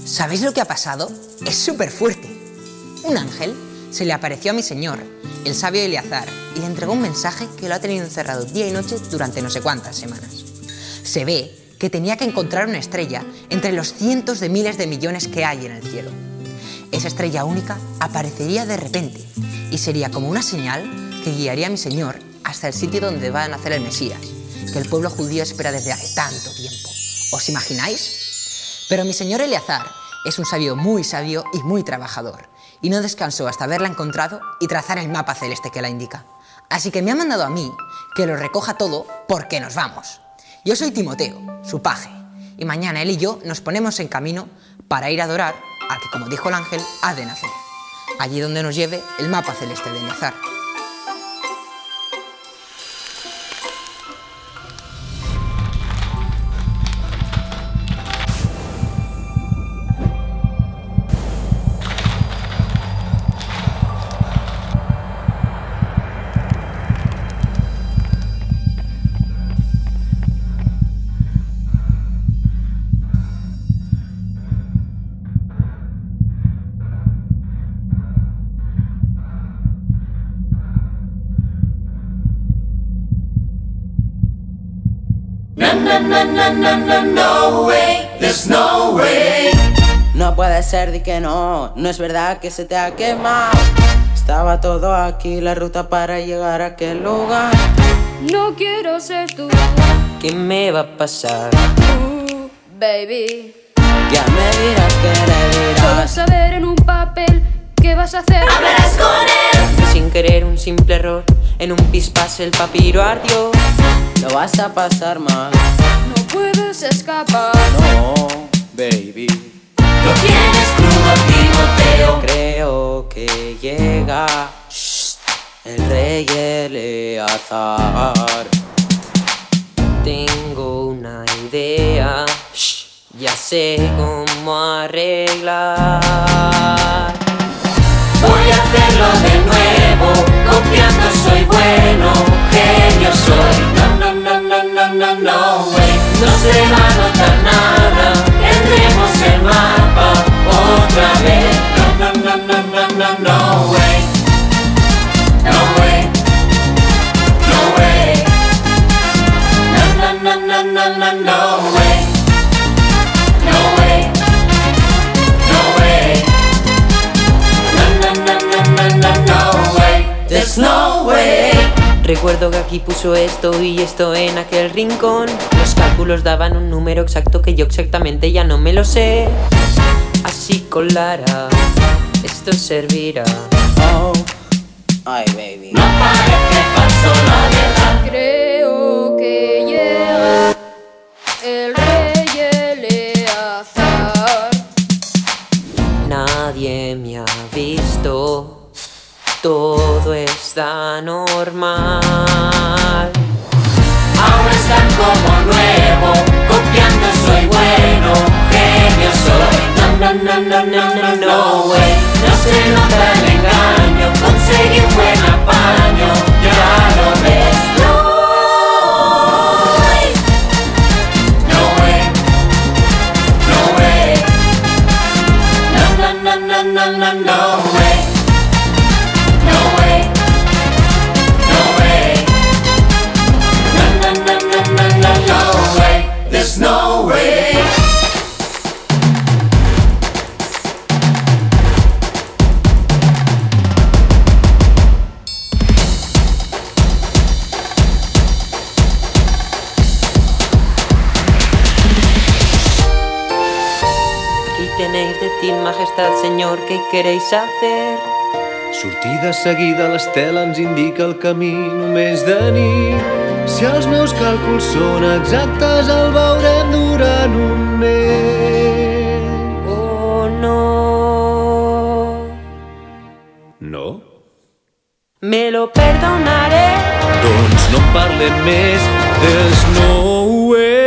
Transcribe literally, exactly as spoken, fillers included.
¿Sabéis lo que ha pasado? Es súper fuerte. Un ángel se le apareció a mi señor, el sabio Eleazar, y le entregó un mensaje que lo ha tenido encerrado día y noche durante no sé cuántas semanas. Se ve que tenía que encontrar una estrella entre los cientos de miles de millones que hay en el cielo. Esa estrella única aparecería de repente y sería como una señal que guiaría a mi señor hasta el sitio donde va a nacer el Mesías, que el pueblo judío espera desde hace tanto tiempo. ¿Os imagináis? Pero mi señor Eleazar es un sabio muy sabio y muy trabajador, y no descansó hasta haberla encontrado y trazar el mapa celeste que la indica. Así que me ha mandado a mí que lo recoja todo porque nos vamos. Yo soy Timoteo, su paje, y mañana él y yo nos ponemos en camino para ir a adorar al que, como dijo el ángel, ha de nacer, allí donde nos lleve el mapa celeste de Eleazar. No, no, no, no, no, no way, there's no way. No puede ser, di que no, no es verdad que se te ha quemado. Estaba todo aquí, la ruta para llegar a aquel lugar. No quiero ser tú. ¿Qué me va a pasar? Uh, baby. Ya me dirás que le Puedo dirás. saber en un papel qué vas a hacer. Hablarás con él. Fue sin querer un simple error, en un pispás el papiro ardió. Lo vas a pasar mal. No puedes escapar. No, baby. Lo tienes crudo, Timoteo. Creo que llega shh, el rey Eleazar. Tengo una idea, shh, ya sé cómo arreglar. Voy a hacerlo de nuevo, copiando soy bueno, genio soy. No, no, no, no, no, no, no way. No se va a notar nada, tendremos el mapa otra vez. No, no, no, no, no, no, no way. No way. No way. No, no, no, no, no, no, no way. No way. No way. No, no, no, no, no, no, no way. There's no way. Recuerdo que aquí puso esto y esto en aquel rincón. Los cálculos daban un número exacto que yo exactamente ya no me lo sé. Así colará, esto servirá. Oh, ay baby. No parece falso la verdad. Creo que llega el rey Eleazar. Nadie me ha visto. Todo está normal. Ahora están como nuevo, copiando soy bueno, genio soy. No, no, no, no, no, no, no way. No se nota el engaño, conseguí un buen apaño, ya lo ves. No way. No way. No way. No, no, no, no, no, no, no way. No way. No way. No, no, no, no, no, no, no way. There's no way. Aquí tenéis, decid majestad, señor, ¿qué queréis hacer? Sortida seguida, l'estela ens indica el camí només de nit. Si els meus càlculs són exactes, el veurem durant un mes. Oh no. No? Me lo perdonaré. Doncs no en parlem més. There's no way.